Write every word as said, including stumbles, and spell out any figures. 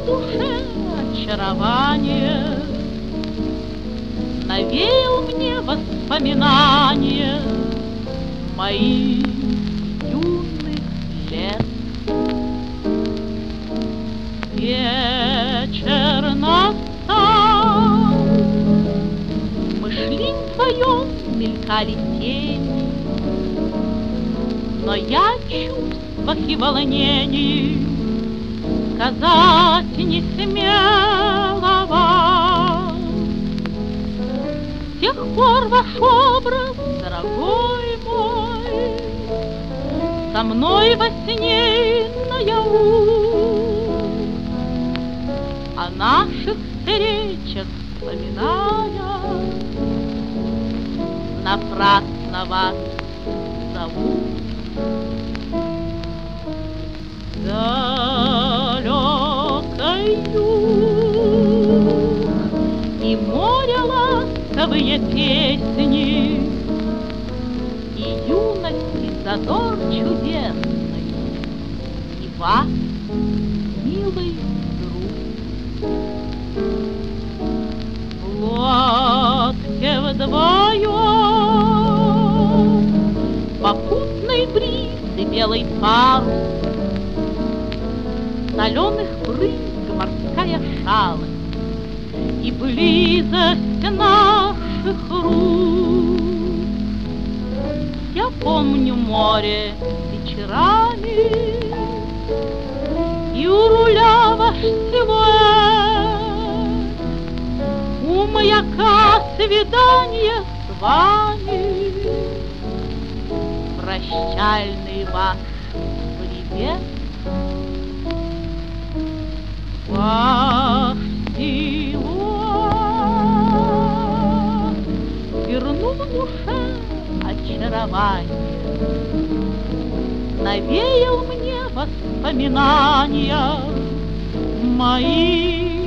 душе очарование, навеял мне воспоминания моих юных лет. Вечер настал, мы шли вдвоем, мелькали тени, но я чувствах и волнений сказать не смела вам. С тех пор ваш образ, дорогой мой, со мной во сне и наяву. О наших встречах вспоминая, напрасно вас зову. Далекой юг и море ласковые песни, и юность, и задор чудесный, и вас, милый друг. В лодке вдвоем попутный бриз и белый парус, соленых брызг морская шалость и близость наших рук. Я помню море вечерами, и у руля ваш силуэт, у маяка свидание с вами, прощальный ваш привет. Ваш силуэт вернул душе очарование, навеял мне воспоминания моих